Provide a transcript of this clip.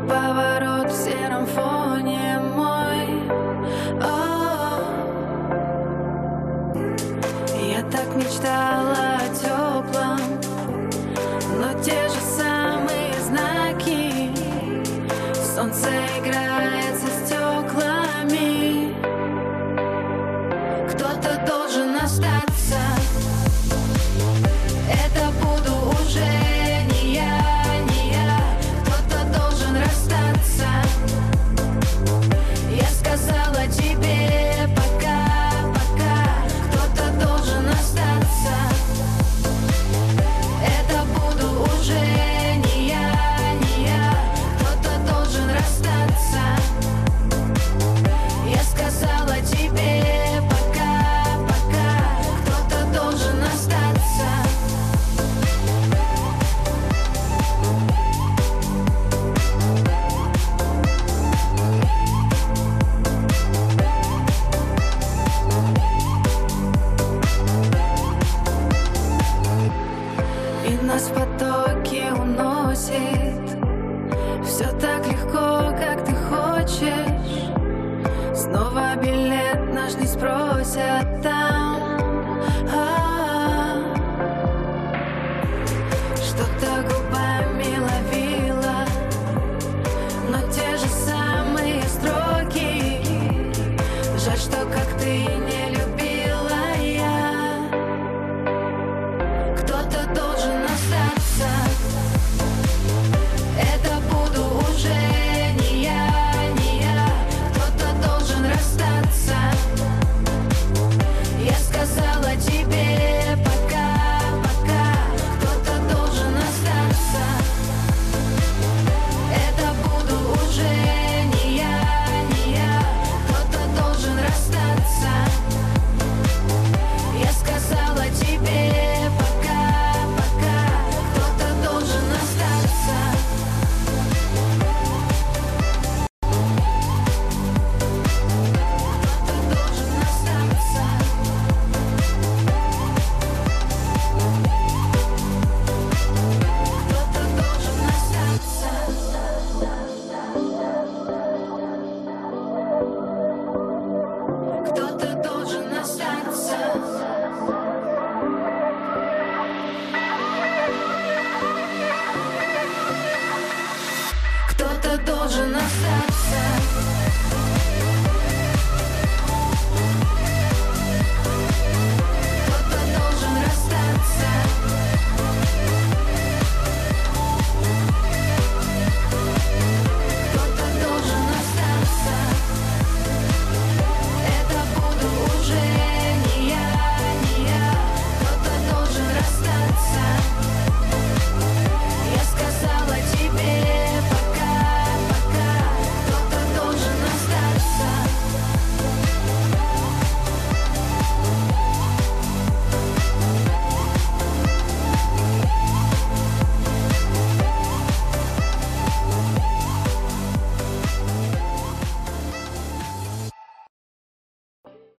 поворот в сером фоне мой. Я так мечтала о теплом, но те же самые знаки. Солнце играет со стеклами. Кто-то должен остаться. Это буду уже не я, не я. Кто-то должен расстаться. Я сказала тебе пока, пока. Кто-то должен остаться. Это буду уже не я, не я. Кто-то должен расстаться. Я сказала тебе пока, пока. Кто-то должен остаться. И нас в потоке уносит. Все так легко, как ты хочешь. Снова билет наш не спросят.